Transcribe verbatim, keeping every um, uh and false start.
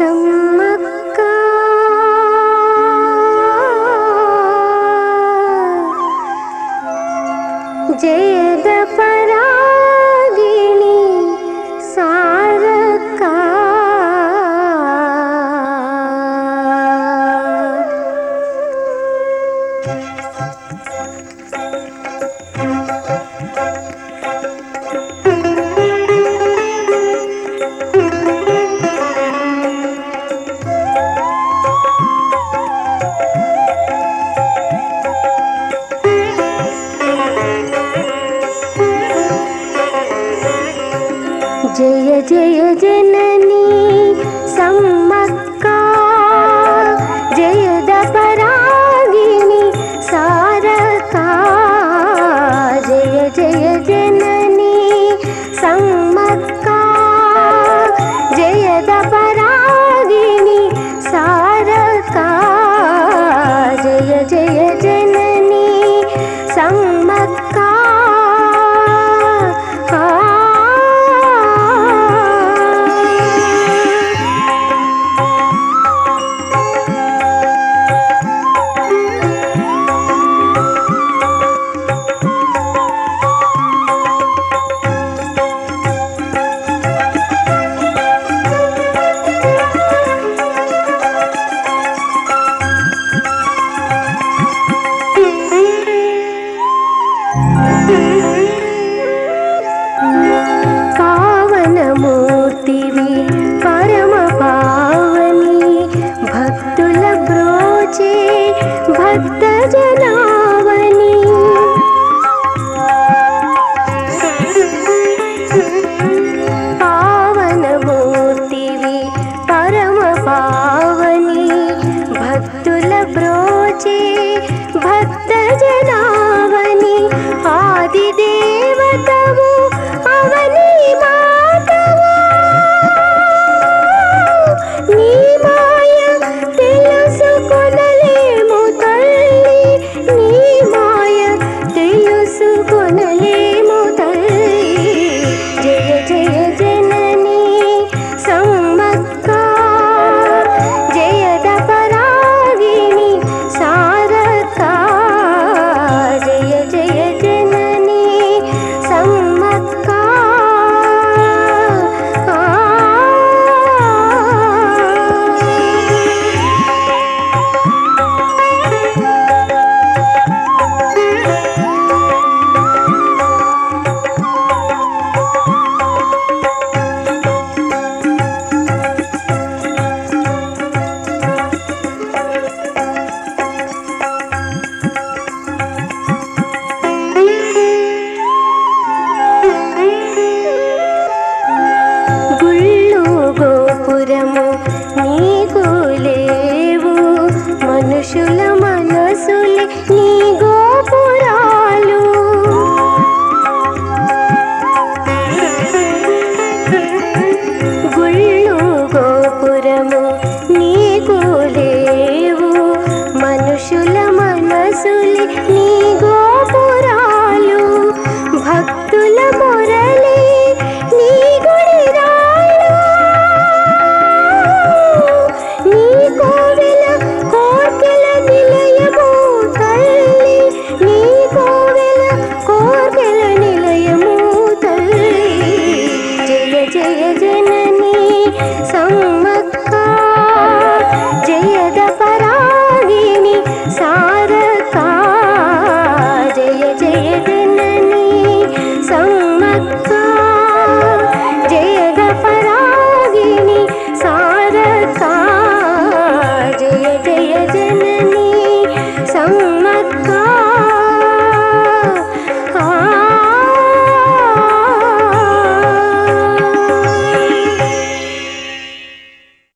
సమ్మక్క జయద పరాగిణి సారక్క జయ జయ జననీ సమ్మక్క జయద పరాగిణి సారక్క జయ జయ జననీ సమ్మక్క జయద పరాగిణి సారక్క జయ జయ జననీ సమ్మక్క పావనమూర్తివి పరమ పావని భక్తుల బ్రోచే భక్త జనావని పావనమూర్తివి పరమ పావని భక్తుల బ్రోచే భక్త జనావని ఆది దేవతవు అవని మాతవు నీ మాయ తెలుసుకొనలేము తల్లి నీ మాయ తెలుసుకొనలేము తల్లి జయ జయ జననీ సమ్మక్క జయద పరాగిణి సారక్క జయ జయ జననీ సమ్మక్క గుళ్ళు గోపురము నీకు లేవు మనుషుల మనసులే నీ గోపురాలు గుళ్ళు గోపురము